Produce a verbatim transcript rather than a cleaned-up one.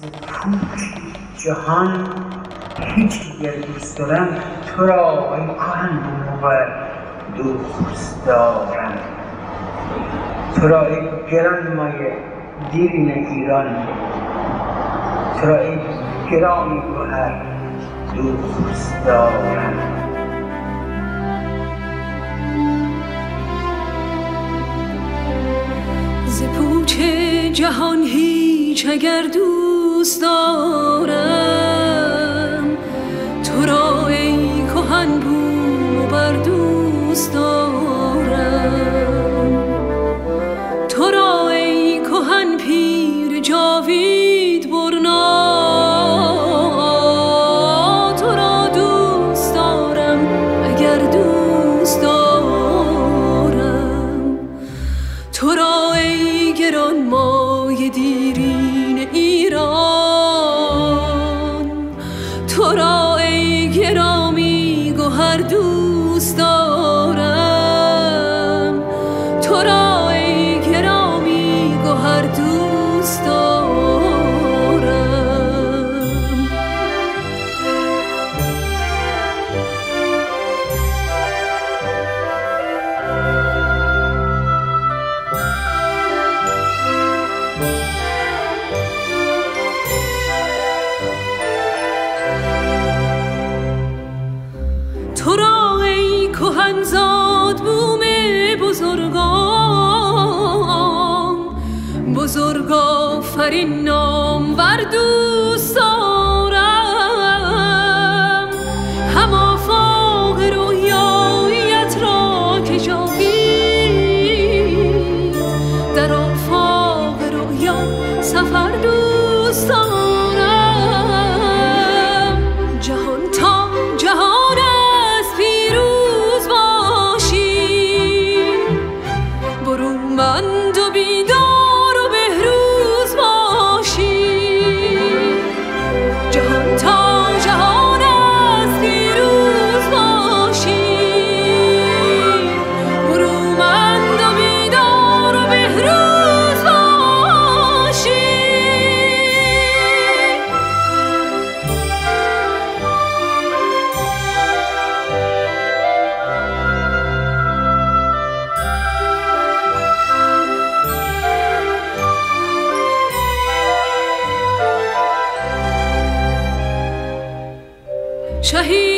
پوچ جهان هیچ دیگر دوست دارم تو را ای کهن بومور دوست دارم، تو را ای گران مایه دیرین ایران، تو را ای گرامی گوهر دوست دارم. ز پوچ جهان هیچ اگر دوست دارم، تو را ای کهن بوم و بر دوست دارم، تو را ای کهن پیر جاوید برنا، تو را دوست دارم اگر دوست دارم، تو را ای گران مایه دیرین ایران، تو را ای گرامی گوهر دوست دارم، تو را ای گرامی گوهر دوست دارم. تو را ای کهنزاد بوم بزرگان، بزرگ آفرین نامور دوست دارم، هم آفاق رویاییت را که جاوید در آفاق رویا سفر دوست دارم، جهان تا جهان برومند و بیدار و بهروز باشی، جهان تا جهان از پیروز باشی، برومند و بیدار و بهروز باشی. شهید